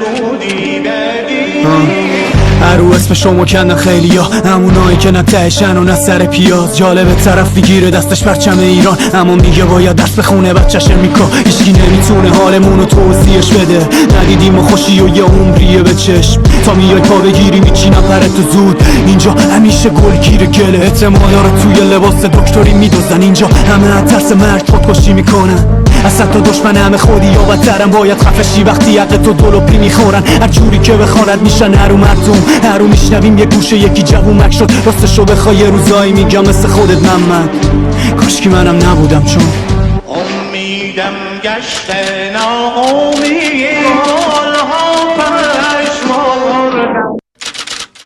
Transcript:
رو اسم شما کندن خیلیا، همونایی که نه تهشن و نه سر پیاز. جالبه طرف میگیره دستش پرچم ایران، اما میگه باید دست بخونه بچه‌ش میکا. هیچکی نمیتونه حالمونو توضیحش بده، ندیدیم و خوشی و یه عمریه به چشم. تا میای پا بگیری میچینم پرتو زود، اینجا همیشه گلگیر گله. اعتمادا رو توی لباس دکتری میدوزن، اینجا همه از ترس مرگ خودکشی میکنن. اصلا تو دشمن همه خودی یا بدترم، باید خفشی وقتی حق تو دلوپی میخورن. هر جوری که بخواند میشن هرو مردم، هرو میشنویم یه گوشه یکی جوونک شد. راستشو بخوای یه روزایی میگم مثل خودت محمد، کاشکی منم نبودم چون امیدم گشته ناامید.